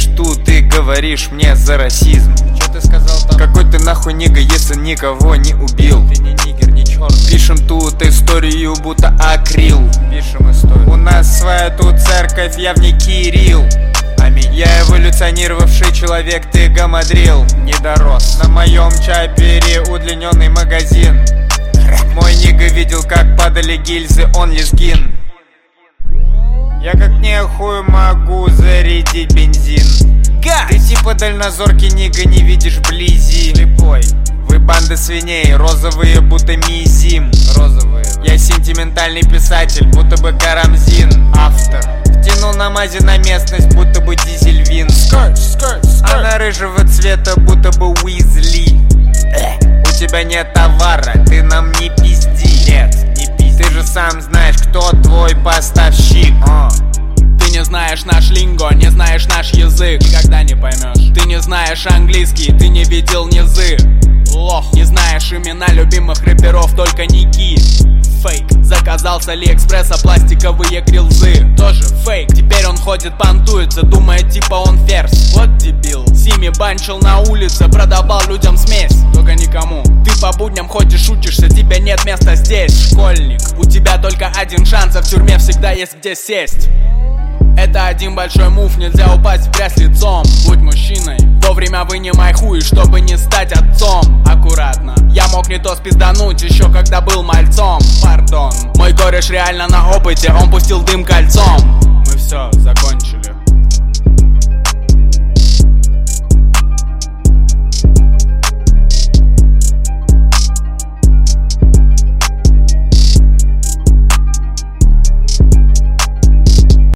сидишь тут и говоришь мне за расизм? Чё ты сказал там? Какой ты нахуй нига, если никого не убил? Ты не нигер, не черт. Пишем тут историю, будто акрил. Пишем историю. У нас своя тут церковь, я в ней Кирилл. Аминь. Я эволюционировавший человек, ты гамадрил. Не дорос. На моем чапере удлиненный магазин. Мой нига видел, как падали гильзы, он лишь гин. Я как нехуй могу зарядить бензин. Ты типа дальнозоркий нига, не видишь вблизи. Слепой. Вы банда свиней, розовые, будто мизим. Розовые. Я сентиментальный писатель, будто бы Карамзин. Автор. Втянул на мазе на местность, будто бы дизель-вин. Она рыжего цвета, будто бы Уизли. У тебя нет товара, ты нам не пизди. Нет, не пизди. Ты же сам знаешь, кто твой поставщик. Ты не знаешь наш линго, не знаешь наш язык. Никогда не поймешь. Ты не знаешь английский, ты не видел низы. Лох. Не знаешь имена любимых рэперов, только ники. Фейк. Заказал с Алиэкспресса пластиковые грилзы. Тоже фейк. Теперь он ходит, понтуется, думает типа он ферзь. Вот дебил. Сими банчил на улице, продавал людям смесь. Только никому. Ты по будням ходишь, учишься, тебе нет места здесь. Школьник. У тебя только один шанс, а в тюрьме всегда есть где сесть. Это один большой мув, нельзя упасть в грязь лицом. Будь мужчиной, вовремя вынимай хуй, чтобы не стать отцом. Аккуратно. Я мог не то спиздануть, еще когда был мальцом. Пардон. Мой кореш реально на опыте, он пустил дым кольцом. Мы все закончили.